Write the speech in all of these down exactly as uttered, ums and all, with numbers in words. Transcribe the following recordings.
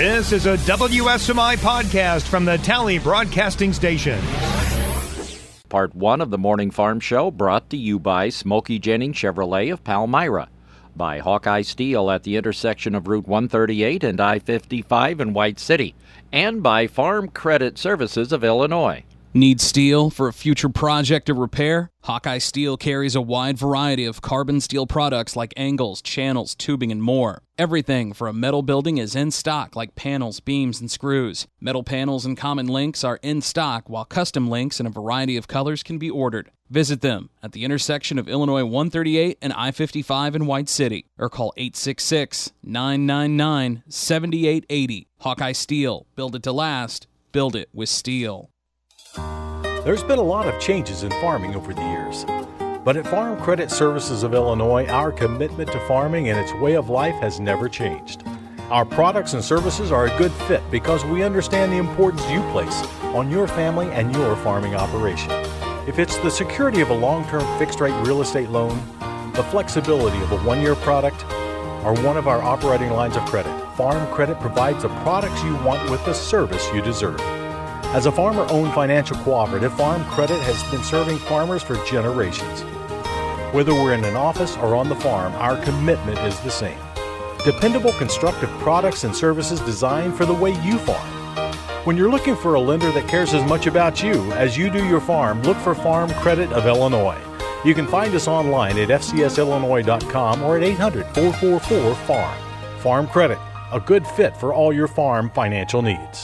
This is a W S M I podcast from the Tally Broadcasting Station. Part one of the Morning Farm Show brought to you by Smokey Jennings Chevrolet of Palmyra, by Hawkeye Steel at the intersection of Route one thirty-eight and I fifty-five in White City, and by Farm Credit Services of Illinois. Need steel for a future project or repair? Hawkeye Steel carries a wide variety of carbon steel products like angles, channels, tubing, and more. Everything for a metal building is in stock, like panels, beams, and screws. Metal panels and common links are in stock, while custom links in a variety of colors can be ordered. Visit them at the intersection of Illinois one thirty-eight and I fifty-five in White City, or call eight six six, nine nine nine, seven eight eight zero. Hawkeye Steel. Build it to last. Build it with steel. There's been a lot of changes in farming over the years. But at Farm Credit Services of Illinois, our commitment to farming and its way of life has never changed. Our products and services are a good fit because we understand the importance you place on your family and your farming operation. If it's the security of a long-term fixed-rate real estate loan, the flexibility of a one-year product, or one of our operating lines of credit, Farm Credit provides the products you want with the service you deserve. As a farmer-owned financial cooperative, Farm Credit has been serving farmers for generations. Whether we're in an office or on the farm, our commitment is the same. Dependable, constructive products and services designed for the way you farm. When you're looking for a lender that cares as much about you as you do your farm, look for Farm Credit of Illinois. You can find us online at f c s illinois dot com or at eight hundred, four four four, farm. Farm Credit, a good fit for all your farm financial needs.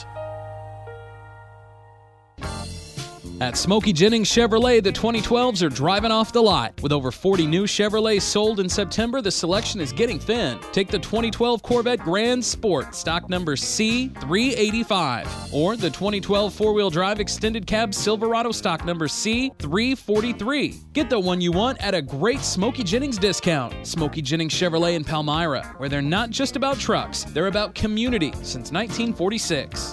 At Smokey Jennings Chevrolet, the twenty twelves are driving off the lot. With over forty new Chevrolets sold in September, the selection is getting thin. Take the twenty twelve Corvette Grand Sport, stock number C three eighty-five, or the twenty twelve four-wheel drive extended cab Silverado, stock number C three forty-three. Get the one you want at a great Smokey Jennings discount. Smokey Jennings Chevrolet in Palmyra, where they're not just about trucks, they're about community since nineteen forty-six.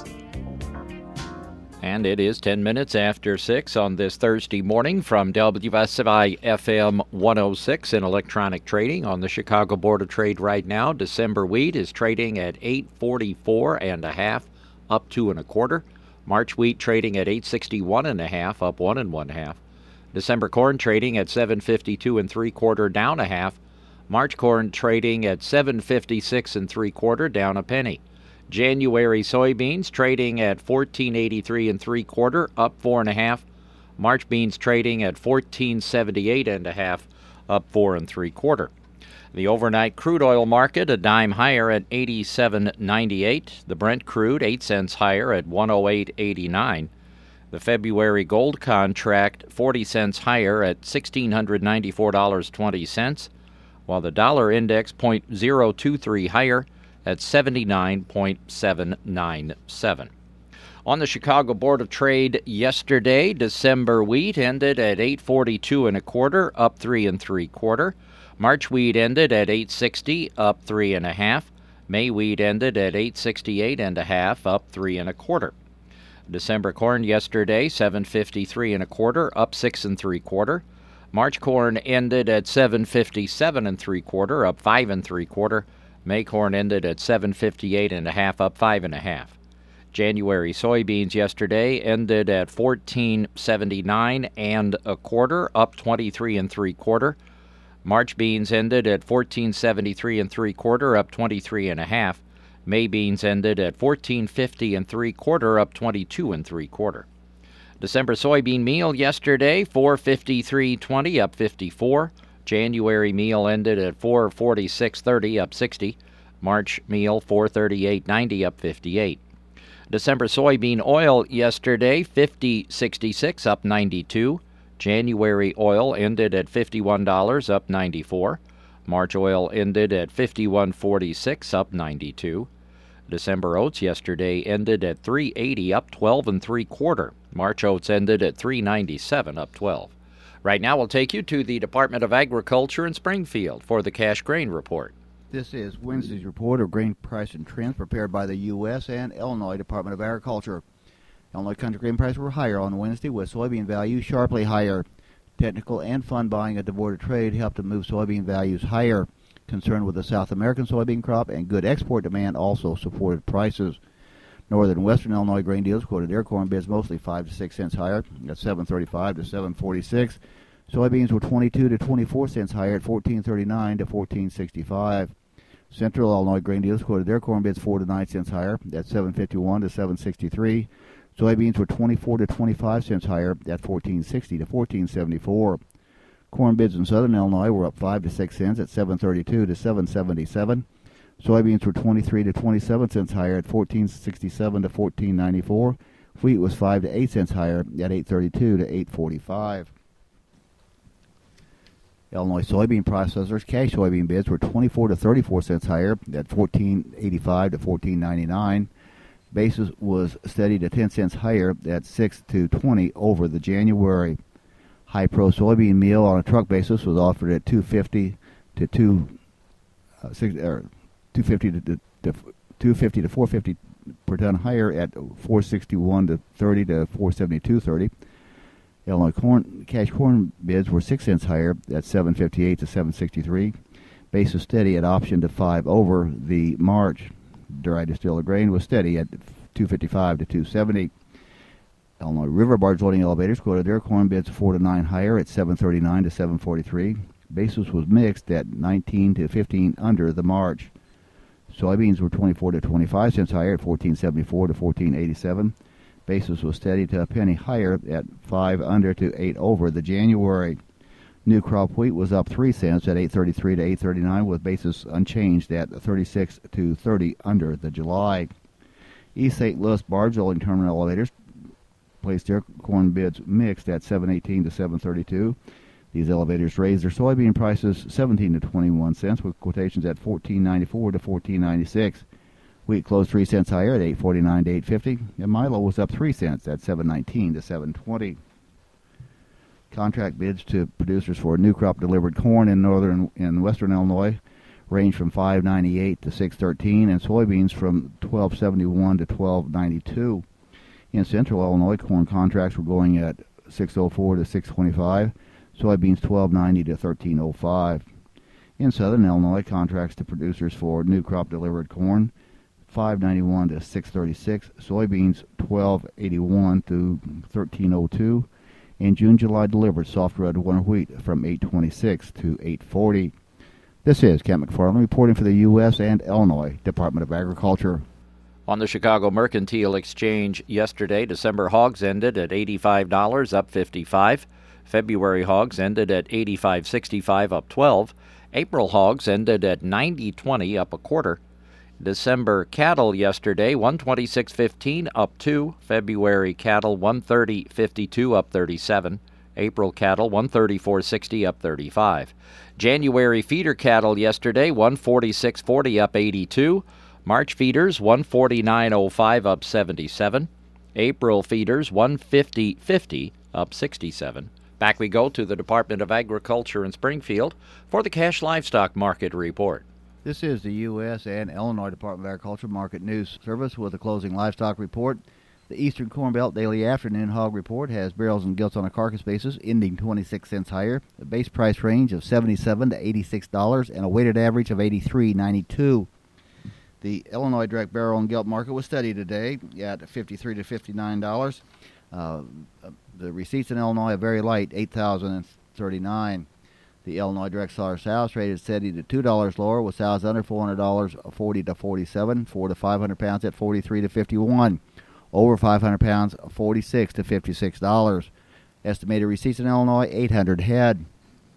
And it is ten minutes after six on this Thursday morning from W S M I F M one oh six in electronic trading on the Chicago Board of Trade right now. December wheat is trading at eight forty-four and a half, up two and a quarter. March wheat trading at eight sixty-one and a half, up one and one half. December corn trading at seven fifty-two and three quarter, down a half. March corn trading at seven fifty-six and three quarter, down a penny. January soybeans trading at fourteen eighty-three and three quarter, up four and a half. March beans trading at fourteen seventy-eight and a half, up four and three quarter. The overnight crude oil market a dime higher at eighty-seven ninety-eight. The Brent crude eight cents higher at one oh eight eighty-nine. The February gold contract forty cents higher at one thousand six hundred ninety-four dollars and twenty cents, while the dollar index zero point zero two three higher at seventy-nine point seven nine seven. On the Chicago Board of Trade yesterday, December wheat ended at eight forty-two and a quarter, up three and three quarter. March wheat ended at eight sixty, up three and a half. May wheat ended at eight sixty-eight and a half, up three and a quarter. December corn yesterday, seven fifty-three and a quarter, up six and three quarter. March corn ended at seven fifty-seven and three quarter, up five and three quarter. May corn ended at seven fifty-eight and a half, up five and a half. January soybeans yesterday ended at fourteen seventy-nine and a quarter, up twenty-three and three quarter. March beans ended at fourteen seventy-three and three quarter, up twenty-three and a half. May beans ended at fourteen fifty and three quarter, up twenty-two and three quarter. December soybean meal yesterday, four fifty-three twenty, up fifty-four. January meal ended at four forty-six thirty, up sixty. March meal four thirty-eight ninety, up fifty-eight. December soybean oil yesterday, fifty sixty-six, up ninety-two. January oil ended at fifty-one dollars, up ninety-four. March oil ended at fifty-one forty-six, up ninety-two. December oats yesterday ended at three eighty, up twelve and three quarter. March oats ended at three ninety-seven, up twelve. Right now, we'll take you to the Department of Agriculture in Springfield for the Cash Grain Report. This is Wednesday's report of grain price and trends prepared by the U S and Illinois Department of Agriculture. Illinois country grain prices were higher on Wednesday, with soybean values sharply higher. Technical and fund buying at the Board of Trade helped to move soybean values higher. Concern with the South American soybean crop and good export demand also supported prices. Northern and Western Illinois grain dealers quoted their corn bids mostly five to six cents higher at seven thirty-five to seven forty-six. Soybeans were twenty-two to twenty-four cents higher at fourteen thirty-nine to fourteen sixty-five. Central Illinois grain dealers quoted their corn bids four to nine cents higher at seven fifty-one to seven sixty-three. Soybeans were twenty-four to twenty-five cents higher at fourteen sixty to fourteen seventy-four. Corn bids in Southern Illinois were up five to six cents at seven thirty-two to seven seventy-seven. Soybeans were twenty-three to twenty-seven cents higher at fourteen sixty-seven to fourteen ninety-four. Wheat was five to eight cents higher at eight thirty-two to eight forty-five. Illinois soybean processors cash soybean bids were twenty-four to thirty-four cents higher at fourteen eighty-five to fourteen ninety-nine. Basis was steady to ten cents higher at six to twenty over the January. High Pro soybean meal on a truck basis was offered at two fifty to two uh, six, or two fifty to, to, to two fifty to four fifty per ton higher at four sixty-one to thirty to four seventy-two thirty. Illinois corn cash corn bids were six cents higher at seven fifty-eight to seven sixty-three. Basis steady at option to five over the March. Dry distilled grain was steady at two fifty-five to two seventy. Illinois river barge loading elevators quoted their corn bids four to nine higher at seven thirty-nine to seven forty-three. Basis was mixed at nineteen to fifteen under the March. Soybeans were twenty-four to twenty-five cents higher at fourteen seventy-four to fourteen eighty-seven. Basis was steady to a penny higher at five under to eight over the January. New crop wheat was up three cents at eight thirty-three to eight thirty-nine, with basis unchanged at thirty-six to thirty under the July. East Saint Louis barge loading terminal elevators placed their corn bids mixed at seven eighteen to seven thirty-two. These elevators raised their soybean prices seventeen to twenty-one cents, with quotations at fourteen ninety-four to fourteen ninety-six. Wheat closed three cents higher at eight forty-nine to eight fifty, and Milo was up three cents at seven nineteen to seven twenty. Contract bids to producers for new crop delivered corn in northern and western Illinois range from five ninety-eight to six thirteen, and soybeans from twelve seventy-one to twelve ninety-two. In central Illinois, corn contracts were going at six oh four to six twenty-five, soybeans twelve ninety to thirteen oh five. In southern Illinois, contracts to producers for new crop delivered corn five ninety-one to six thirty-six, soybeans twelve eighty-one to thirteen oh two, and June-July delivered soft red winter wheat from eight twenty-six to eight forty. This is Kent McFarland reporting for the U S and Illinois Department of Agriculture. On the Chicago Mercantile Exchange yesterday, December hogs ended at eighty-five dollars, up fifty-five. February hogs ended at eighty-five sixty-five, up twelve. April hogs ended at ninety twenty, up a quarter. December cattle yesterday, one twenty-six fifteen, up two. February cattle, one thirty fifty-two, up thirty-seven. April cattle, one thirty-four sixty, up thirty-five. January feeder cattle yesterday, one forty-six forty, up eighty-two. March feeders, one forty-nine oh five, up seventy-seven. April feeders, one fifty fifty, up sixty-seven. Back we go to the Department of Agriculture in Springfield for the Cash Livestock Market Report. This is the U S and Illinois Department of Agriculture Market News Service with a closing livestock report. The Eastern Corn Belt Daily Afternoon Hog Report has barrels and gilts on a carcass basis ending twenty-six cents higher, a base price range of seventy-seven to eighty-six dollars, and a weighted average of eighty-three ninety-two. The Illinois direct barrel and gilt market was steady today at fifty-three to fifty-nine dollars. Uh, the receipts in Illinois are very light, eight thousand thirty-nine. The Illinois direct seller sows traded steady to two dollars lower, with sows under four hundred dollars, forty to forty-seven, four to five hundred pounds at forty-three to fifty-one. Over five hundred pounds, forty-six to fifty-six dollars. Estimated receipts in Illinois, eight hundred head.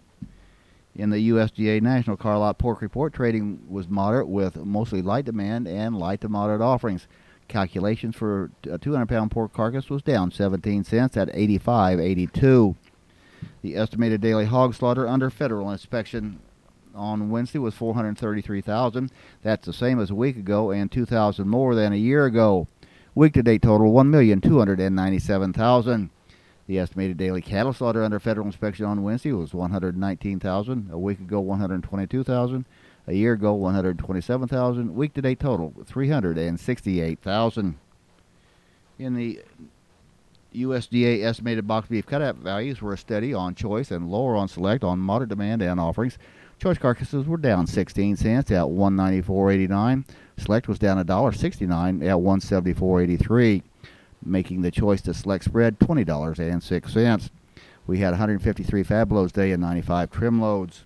In the U S D A National Car Lot Pork Report, trading was moderate with mostly light demand and light to moderate offerings. Calculations for a two hundred pound pork carcass was down seventeen cents at eighty-five eighty-two. The estimated daily hog slaughter under federal inspection on Wednesday was four hundred thirty-three thousand. That's the same as a week ago and two thousand more than a year ago. Week-to-date total, one million two hundred ninety-seven thousand. The estimated daily cattle slaughter under federal inspection on Wednesday was one hundred nineteen thousand. A week ago, one hundred twenty-two thousand. A year ago, one hundred twenty-seven thousand. Week-to-date total, three hundred sixty-eight thousand. In the U S D A estimated box beef cutout values were steady on choice and lower on select on moderate demand and offerings. Choice carcasses were down sixteen cents at one ninety-four eighty-nine. Select was down one dollar sixty-nine at one seventy-four eighty-three, making the choice to select spread twenty dollars and six cents. We had one hundred fifty-three fab loads day and ninety-five trim loads.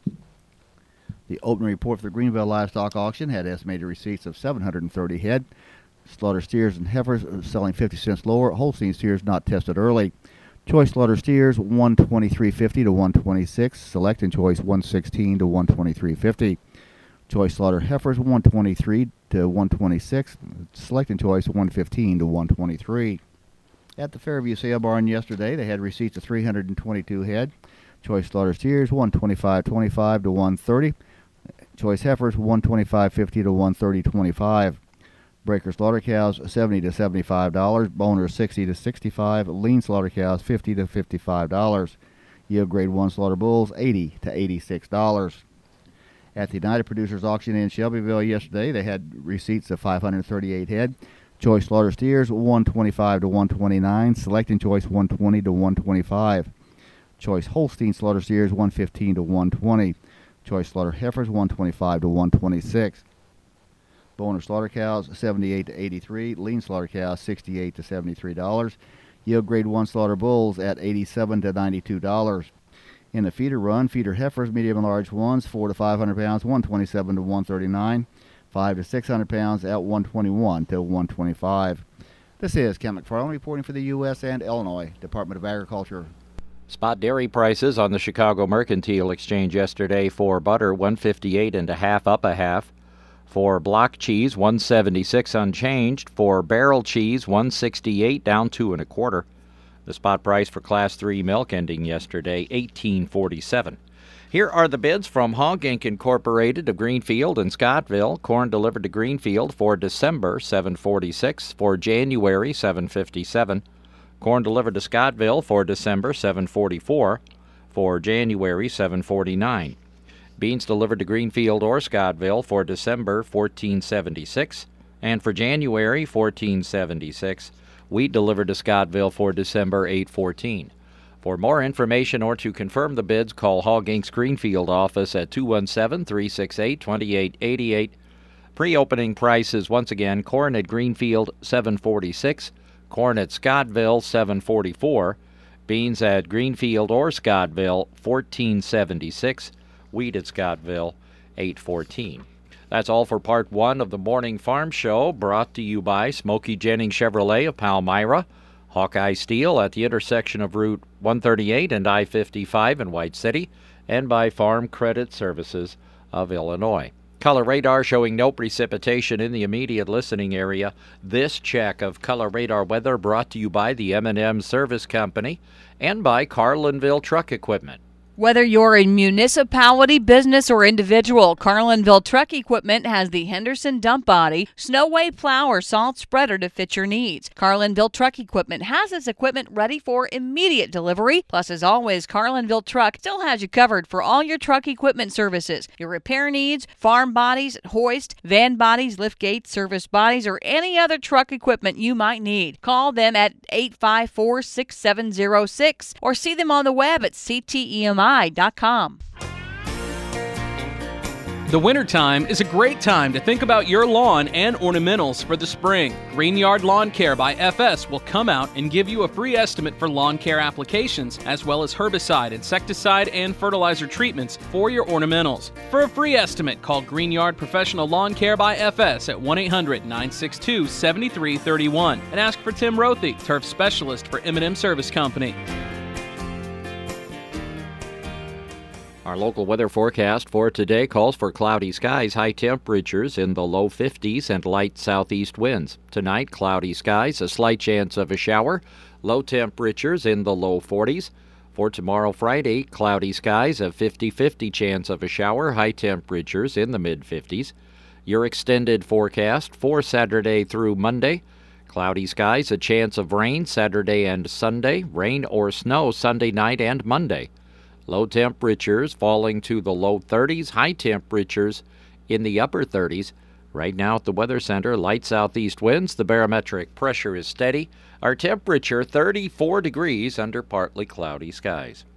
The opening report for the Greenville Livestock Auction had estimated receipts of seven hundred thirty head. Slaughter steers and heifers selling fifty cents lower. Holstein steers not tested early. Choice slaughter steers one twenty-three fifty to one twenty-six. Select and choice one sixteen to one twenty-three fifty. Choice slaughter heifers one twenty-three to one twenty-six. Select and choice one fifteen to one twenty-three. At the Fairview sale barn yesterday, they had receipts of three hundred twenty-two head. Choice slaughter steers one twenty-five twenty-five to one thirty. Choice heifers one twenty-five fifty to one thirty twenty-five. Breaker slaughter cows seventy to seventy-five dollars. Boners sixty to sixty-five. Lean slaughter cows fifty to fifty-five dollars. Yield grade one slaughter bulls eighty to eighty-six dollars. At the United Producers Auction in Shelbyville yesterday, they had receipts of five hundred thirty-eight head. Choice slaughter steers one twenty-five to one twenty-nine. Select and choice one twenty to one twenty-five. Choice Holstein slaughter steers one fifteen to one twenty. Choice slaughter heifers one twenty-five to one twenty-six. Boner slaughter cows seventy-eight to eighty-three. Lean slaughter cows sixty-eight to seventy-three dollars. Yield grade one slaughter bulls at eighty-seven to ninety-two dollars. In the feeder run, feeder heifers, medium and large ones, four to five hundred pounds, one twenty-seven to one thirty-nine. five to six hundred pounds at one twenty-one to one twenty-five. This is Ken McFarland reporting for the U S and Illinois Department of Agriculture. Spot dairy prices on the Chicago Mercantile Exchange yesterday for butter one fifty-eight and a half, up a half. For block cheese one seventy-six unchanged. For barrel cheese one sixty-eight, down two and a quarter. The spot price for class three milk ending yesterday eighteen forty-seven. Here are the bids from Hog Incorporated. Incorporated of Greenfield and Scottville. Corn delivered to Greenfield for December seven forty-six. For January seven fifty-seven. Corn delivered to Scottville for December seven forty-four. For January seven forty-nine. Beans delivered to Greenfield or Scottville for December fourteen seventy-six. And for January fourteen seventy-six. Wheat delivered to Scottville for December eight fourteen. For more information or to confirm the bids, call Hog Incorporated's Greenfield office at two one seven, three six eight, two eight eight eight. Pre-opening prices, once again, corn at Greenfield seven forty-six, corn at Scottville seven forty-four, beans at Greenfield or Scottville fourteen seventy-six, wheat at Scottville eight fourteen. That's all for part one of the Morning Farm Show, brought to you by Smokey Jennings Chevrolet of Palmyra, Hawkeye Steel at the intersection of Route one thirty-eight and I fifty-five in White City, and by Farm Credit Services of Illinois. Color radar showing no precipitation in the immediate listening area. This check of color radar weather brought to you by the M and M Service Company and by Carlinville Truck Equipment. Whether you're a municipality, business, or individual, Carlinville Truck Equipment has the Henderson dump body, Snowway plow, or salt spreader to fit your needs. Carlinville Truck Equipment has its equipment ready for immediate delivery. Plus, as always, Carlinville Truck still has you covered for all your truck equipment services. Your repair needs, farm bodies, hoist, van bodies, lift gates, service bodies, or any other truck equipment you might need. Call them at eight five four, six seven zero six or see them on the web at c t e m i dot com. The wintertime is a great time to think about your lawn and ornamentals for the spring. Green Yard Lawn Care by F S will come out and give you a free estimate for lawn care applications, as well as herbicide, insecticide, and fertilizer treatments for your ornamentals. For a free estimate, call Green Yard Professional Lawn Care by F S at one eight hundred, nine six two, seven three three one and ask for Tim Rothy, turf specialist for M and M Service Company. Our local weather forecast for today calls for cloudy skies, high temperatures in the low fifties, and light southeast winds. Tonight, cloudy skies, a slight chance of a shower, low temperatures in the low forties. For tomorrow, Friday, cloudy skies, a fifty-fifty chance of a shower, high temperatures in the mid-fifties. Your extended forecast for Saturday through Monday, cloudy skies, a chance of rain Saturday and Sunday, rain or snow Sunday night and Monday. Low temperatures falling to the low thirties, high temperatures in the upper thirties. Right now at the Weather Center, light southeast winds. The barometric pressure is steady. Our temperature thirty-four degrees under partly cloudy skies.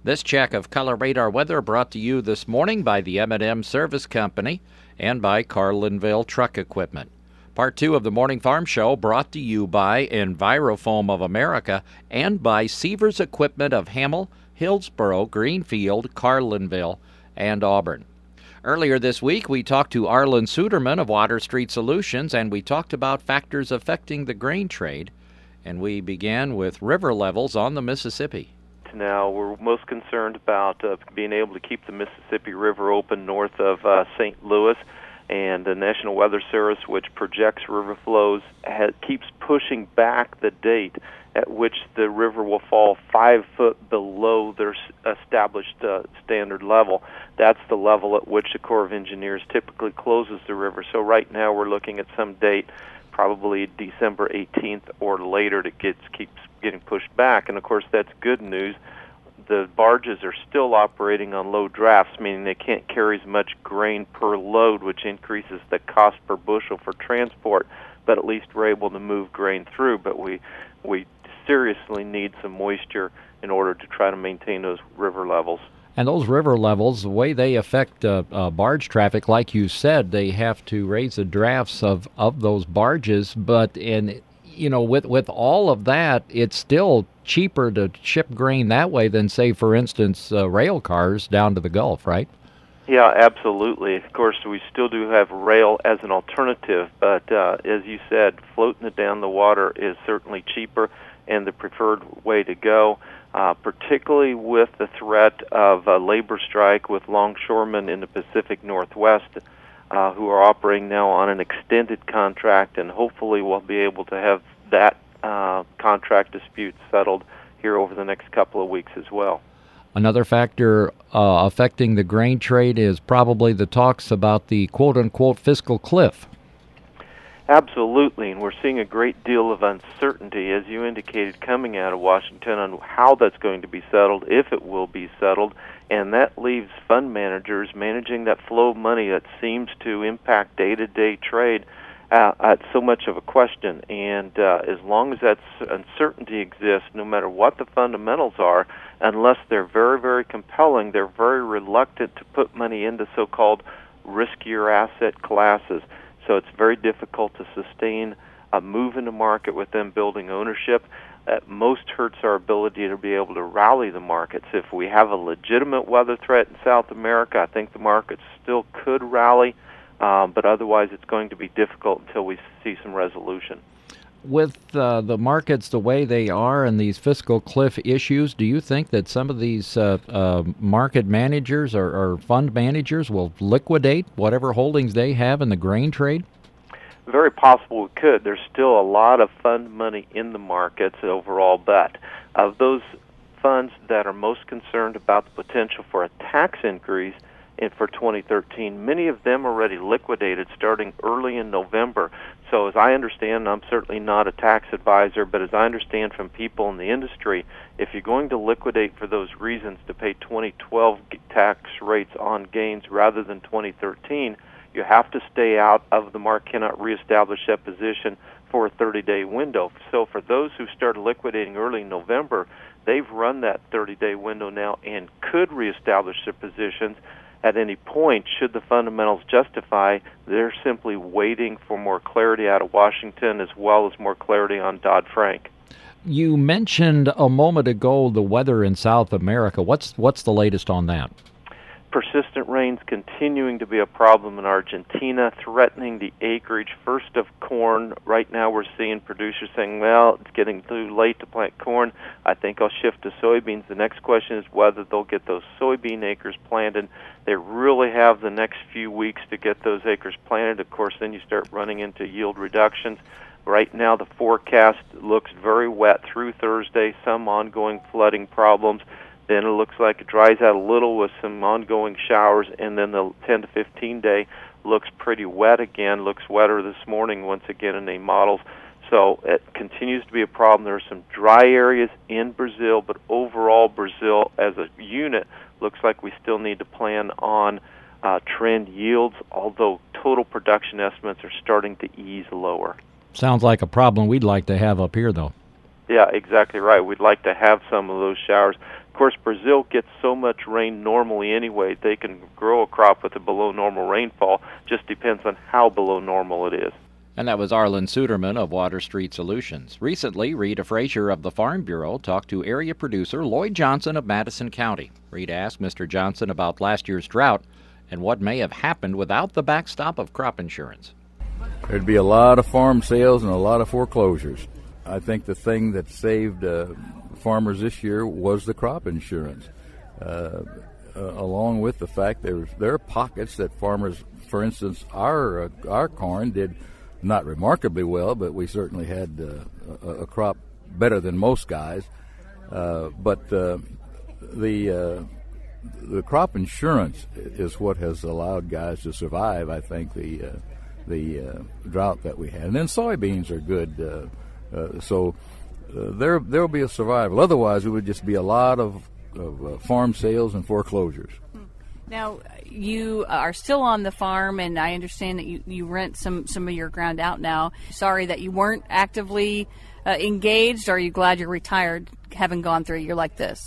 This check of Color Radar weather brought to you this morning by the M and M Service Company and by Carlinville Truck Equipment. Part two of the Morning Farm Show brought to you by Envirofoam of America and by Sievers Equipment of Hamel, Hillsboro, Greenfield, Carlinville, and Auburn. Earlier this week, we talked to Arlen Suderman of Water Street Solutions, and we talked about factors affecting the grain trade, and we began with river levels on the Mississippi. Now, we're most concerned about uh, being able to keep the Mississippi River open north of uh, Saint Louis, and the National Weather Service, which projects river flows, has, keeps pushing back the date at which the river will fall five foot below their established uh, standard level. That's the level at which the Corps of Engineers typically closes the river. So right now we're looking at some date, probably December eighteenth or later, that gets keeps getting pushed back. And of course that's good news. The barges are still operating on low drafts, meaning they can't carry as much grain per load, which increases the cost per bushel for transport, but at least we're able to move grain through. But we we seriously need some moisture in order to try to maintain those river levels. And those river levels, the way they affect uh, uh, barge traffic, like you said, they have to raise the drafts of, of those barges. But in you know, with with all of that, it's still cheaper to ship grain that way than, say, for instance, uh, rail cars down to the Gulf, right? Yeah, absolutely. Of course, we still do have rail as an alternative, but uh, as you said, floating it down the water is certainly cheaper and the preferred way to go, uh, particularly with the threat of a labor strike with longshoremen in the Pacific Northwest uh, who are operating now on an extended contract, and hopefully we'll be able to have that uh, contract dispute settled here over the next couple of weeks as well. Another factor uh, affecting the grain trade is probably the talks about the quote-unquote fiscal cliff. Absolutely, and we're seeing a great deal of uncertainty, as you indicated, coming out of Washington on how that's going to be settled, if it will be settled, and that leaves fund managers managing that flow of money that seems to impact day-to-day trade uh, at so much of a question. And uh, as long as that uncertainty exists, no matter what the fundamentals are, unless they're very, very compelling, they're very reluctant to put money into so-called riskier asset classes. So it's very difficult to sustain a move in the market with them building ownership. At most hurts our ability to be able to rally the markets. If we have a legitimate weather threat in South America, I think the markets still could rally, um, but otherwise it's going to be difficult until we see some resolution. With uh, the markets the way they are and these fiscal cliff issues, do you think that some of these uh, uh, market managers or, or fund managers will liquidate whatever holdings they have in the grain trade? Very possible we could. There's still a lot of fund money in the markets overall, but of those funds that are most concerned about the potential for a tax increase in for twenty thirteen, many of them already liquidated starting early in November. So as I understand, I'm certainly not a tax advisor, but as I understand from people in the industry, if you're going to liquidate for those reasons to pay twenty twelve tax rates on gains rather than twenty thirteen, you have to stay out of the market, cannot reestablish that position for a thirty-day window. So for those who started liquidating early in November, they've run that thirty-day window now and could reestablish their positions at any point should the fundamentals justify. They're simply waiting for more clarity out of Washington as well as more clarity on Dodd-Frank. You mentioned a moment ago the weather in South America. What's what's the latest on that? Persistent rains continuing to be a problem in Argentina, threatening the acreage first of corn. Right now we're seeing producers saying, well, it's getting too late to plant corn. I think I'll shift to soybeans. The next question is whether they'll get those soybean acres planted. They really have the next few weeks to get those acres planted. Of course, then you start running into yield reductions. Right now the forecast looks very wet through Thursday, some ongoing flooding problems. Then it looks like it dries out a little with some ongoing showers, and then the ten to fifteen day looks pretty wet again, looks wetter this morning once again in the models. So it continues to be a problem. There are some dry areas in Brazil, but overall Brazil as a unit looks like we still need to plan on uh, trend yields, although total production estimates are starting to ease lower. Sounds like a problem we'd like to have up here, though. Yeah, exactly right. We'd like to have some of those showers. Of course, Brazil gets so much rain normally anyway, they can grow a crop with a below normal rainfall. Just depends on how below normal it is. And that was Arlen Suderman of Water Street Solutions. Recently, Rita Frazier of the Farm Bureau talked to area producer Lloyd Johnson of Madison County. Rita asked Mister Johnson about last year's drought and what may have happened without the backstop of crop insurance. There'd be a lot of farm sales and a lot of foreclosures. I think the thing that saved uh, farmers this year was the crop insurance, uh, uh, along with the fact there there are pockets that farmers, for instance, our uh, our corn did not remarkably well, but we certainly had uh, a, a crop better than most guys. Uh, but uh, the uh, the crop insurance is what has allowed guys to survive. I think the uh, the uh, drought that we had, and then soybeans are good. Uh, Uh, so uh, there there will be a survival. Otherwise, it would just be a lot of, of uh, farm sales and foreclosures. Now, you are still on the farm, and I understand that you, you rent some, some of your ground out now. Sorry that you weren't actively uh, engaged. Or are you glad you're retired, having gone through a year like this?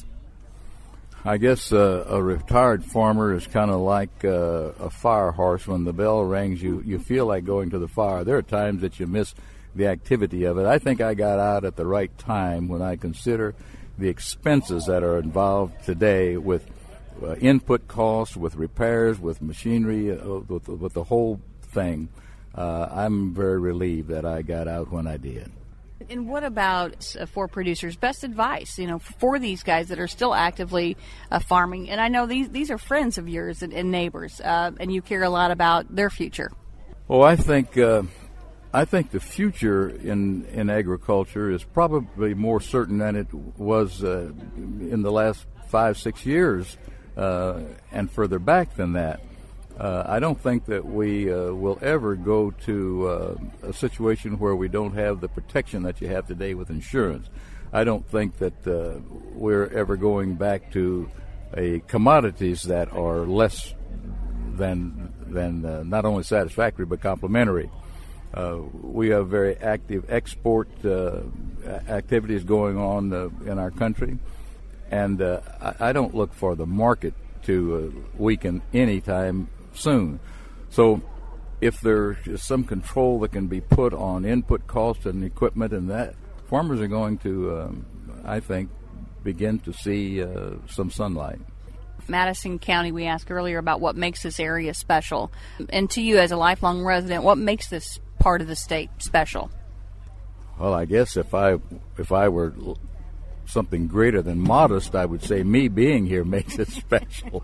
I guess uh, a retired farmer is kind of like uh, a fire horse. When the bell rings, you, you feel like going to the fire. There are times that you miss the activity of it. I think I got out at the right time when I consider the expenses that are involved today with uh, input costs, with repairs, with machinery, uh, with, with the whole thing. Uh, I'm very relieved that I got out when I did. And what about uh, for producers? Best advice, you know, for these guys that are still actively uh, farming. And I know these these are friends of yours and, and neighbors, uh, and you care a lot about their future. Well, I think. Uh, I think the future in, in agriculture is probably more certain than it was uh, in the last five, six years uh, and further back than that. Uh, I don't think that we uh, will ever go to uh, a situation where we don't have the protection that you have today with insurance. I don't think that uh, we're ever going back to a commodities that are less than, than uh, not only satisfactory but complementary. Uh, we have very active export uh, activities going on uh, in our country, and uh, I, I don't look for the market to uh, weaken anytime soon. So if there is some control that can be put on input costs and equipment and that, farmers are going to, um, I think, begin to see uh, some sunlight. Madison County, we asked earlier about what makes this area special. And to you as a lifelong resident, what makes this part of the state special? Well, I guess if I if I were something greater than modest, I would say me being here makes it special.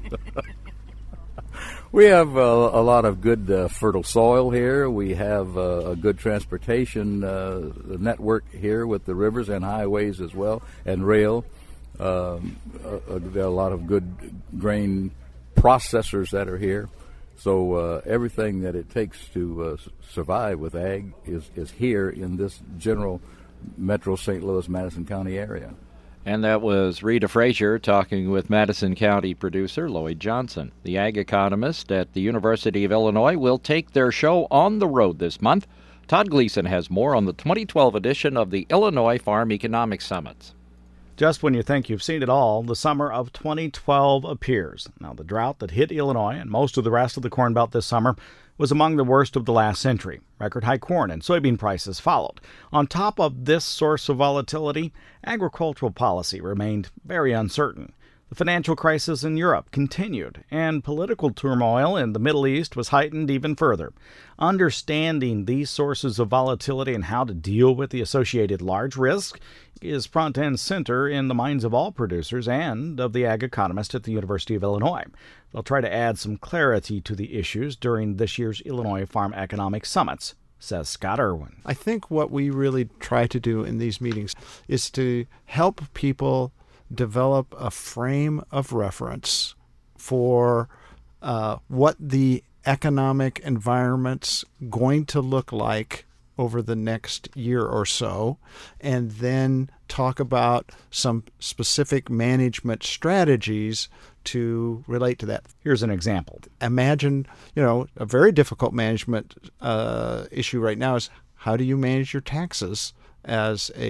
We have uh, a lot of good uh, fertile soil here. We have uh, a good transportation uh, network here with the rivers and highways as well, and rail. Um, uh, there are a lot of good grain processors that are here. So uh, everything that it takes to uh, survive with ag is, is here in this general metro Saint Louis, Madison County area. And that was Rita Frazier talking with Madison County producer Lloyd Johnson. The ag economist at the University of Illinois will take their show on the road this month. Todd Gleason has more on the twenty twelve edition of the Illinois Farm Economics Summits. Just when you think you've seen it all, the summer of twenty twelve appears. Now, the drought that hit Illinois and most of the rest of the Corn Belt this summer was among the worst of the last century. Record high corn and soybean prices followed. On top of this source of volatility, agricultural policy remained very uncertain. The financial crisis in Europe continued, and political turmoil in the Middle East was heightened even further. Understanding these sources of volatility and how to deal with the associated large risk is front and center in the minds of all producers and of the ag economist at the University of Illinois. They'll try to add some clarity to the issues during this year's Illinois Farm Economics Summits, says Scott Irwin. I think what we really try to do in these meetings is to help people develop a frame of reference for uh, what the economic environment's going to look like over the next year or so, and then talk about some specific management strategies to relate to that. Here's an example. Imagine, you know, a very difficult management uh, issue right now is how do you manage your taxes as a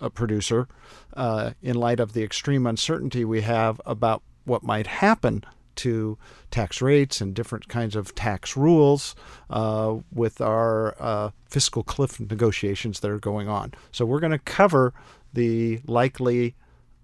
a producer uh, in light of the extreme uncertainty we have about what might happen to tax rates and different kinds of tax rules uh, with our uh, fiscal cliff negotiations that are going on. So we're going to cover the likely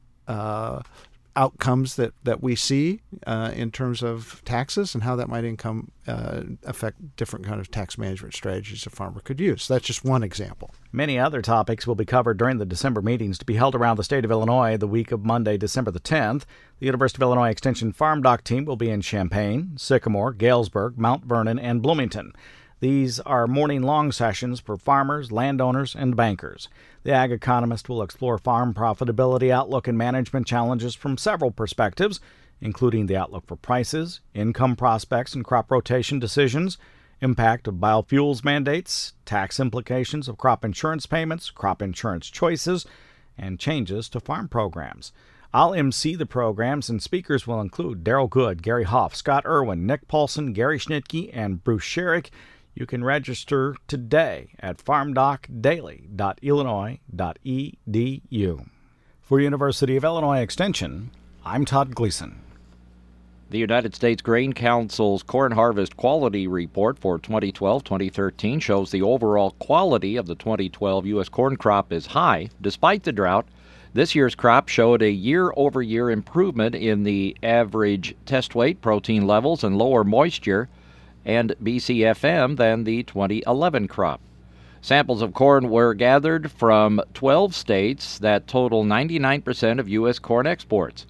uh, outcomes that, that we see uh, in terms of taxes and how that might income uh, affect different kind of tax management strategies a farmer could use. That's just one example. Many other topics will be covered during the December meetings to be held around the state of Illinois the week of Monday, December the tenth. The University of Illinois Extension Farm Doc team will be in Champaign, Sycamore, Galesburg, Mount Vernon, and Bloomington. These are morning-long sessions for farmers, landowners, and bankers. The Ag Economist will explore farm profitability outlook and management challenges from several perspectives, including the outlook for prices, income prospects and crop rotation decisions, impact of biofuels mandates, tax implications of crop insurance payments, crop insurance choices, and changes to farm programs. I'll emcee the programs, and speakers will include Daryl Good, Gary Hoff, Scott Irwin, Nick Paulson, Gary Schnitke, and Bruce Sherrick. You can register today at farm doc daily dot illinois dot e d u. For University of Illinois Extension, I'm Todd Gleason. The United States Grain Council's Corn Harvest Quality Report for twenty twelve twenty thirteen shows the overall quality of the twenty twelve U S corn crop is high. Despite the drought, this year's crop showed a year-over-year improvement in the average test weight, protein levels, and lower moisture and B C F M than the twenty eleven crop. Samples of corn were gathered from twelve states that total ninety-nine percent of U S corn exports.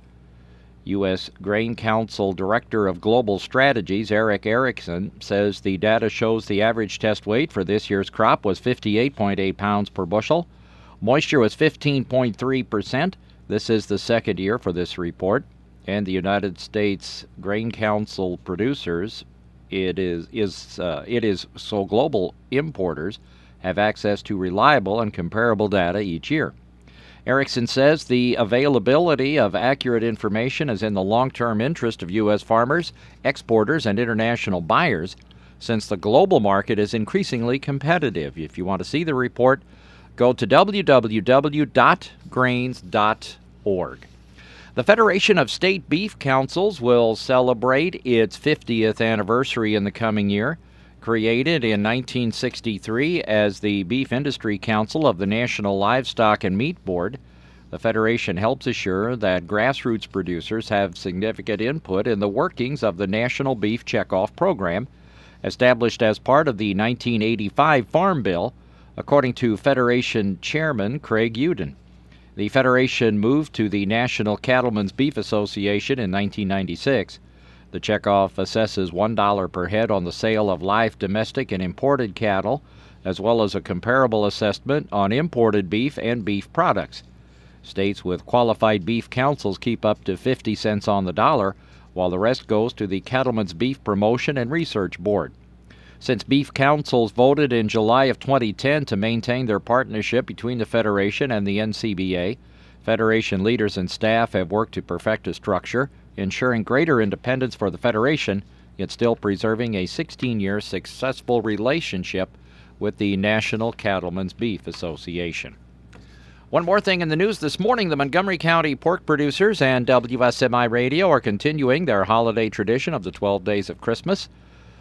U S Grain Council Director of Global Strategies, Eric Erickson, says the data shows the average test weight for this year's crop was fifty-eight point eight pounds per bushel. Moisture was fifteen point three percent. This is the second year for this report. And the United States Grain Council producers, it is, is, uh, it is so global importers have access to reliable and comparable data each year. Erickson says the availability of accurate information is in the long-term interest of U S farmers, exporters, and international buyers, since the global market is increasingly competitive. If you want to see the report, go to w w w dot grains dot org. The Federation of State Beef Councils will celebrate its fiftieth anniversary in the coming year. Created in nineteen sixty-three as the Beef Industry Council of the National Livestock and Meat Board, the Federation helps assure that grassroots producers have significant input in the workings of the National Beef Checkoff Program, established as part of the nineteen eighty-five Farm Bill, according to Federation Chairman Craig Uden. The Federation moved to the National Cattlemen's Beef Association in nineteen ninety-six. The checkoff assesses one dollar per head on the sale of live domestic and imported cattle, as well as a comparable assessment on imported beef and beef products. States with qualified beef councils keep up to fifty cents on the dollar, while the rest goes to the Cattlemen's Beef Promotion and Research Board. Since beef councils voted in July of twenty ten to maintain their partnership between the Federation and the N C B A, Federation leaders and staff have worked to perfect a structure, ensuring greater independence for the Federation, yet still preserving a sixteen-year successful relationship with the National Cattlemen's Beef Association. One more thing in the news this morning, the Montgomery County pork producers and W S M I Radio are continuing their holiday tradition of the twelve days of Christmas.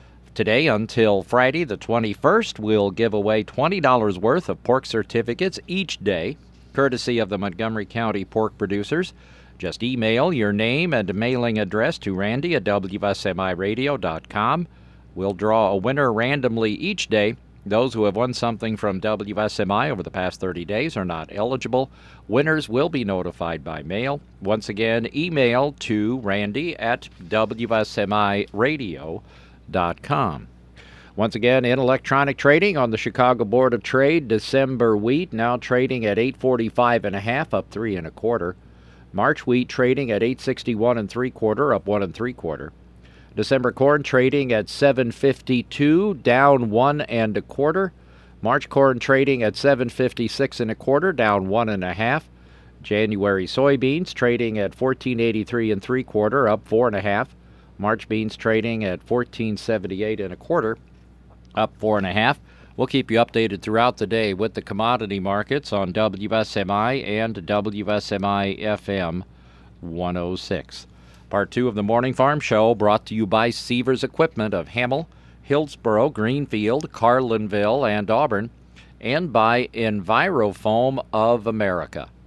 Today until Friday the twenty-first, we'll give away twenty dollars worth of pork certificates each day, courtesy of the Montgomery County pork producers. Just email your name and mailing address to Randy at W S M I radio dot com. We'll draw a winner randomly each day. Those who have won something from W S M I over the past thirty days are not eligible. Winners will be notified by mail. Once again, email to Randy at W S M I radio dot com. Once again, in electronic trading on the Chicago Board of Trade, December wheat now trading at eight forty-five and a half, up three and a quarter. March wheat trading at eight sixty-one and three quarter, up one and three quarter. December corn trading at seven fifty-two, down one and a quarter. March corn trading at seven fifty-six and a quarter, down one and a half. January soybeans trading at fourteen eighty-three and three quarter, up four and a half. March beans trading at fourteen seventy-eight and a quarter, up four and a half. We'll keep you updated throughout the day with the commodity markets on W S M I and W S M I F M one oh six. Part two of the Morning Farm Show brought to you by Seavers Equipment of Hamel, Hillsboro, Greenfield, Carlinville, and Auburn, and by Envirofoam of America.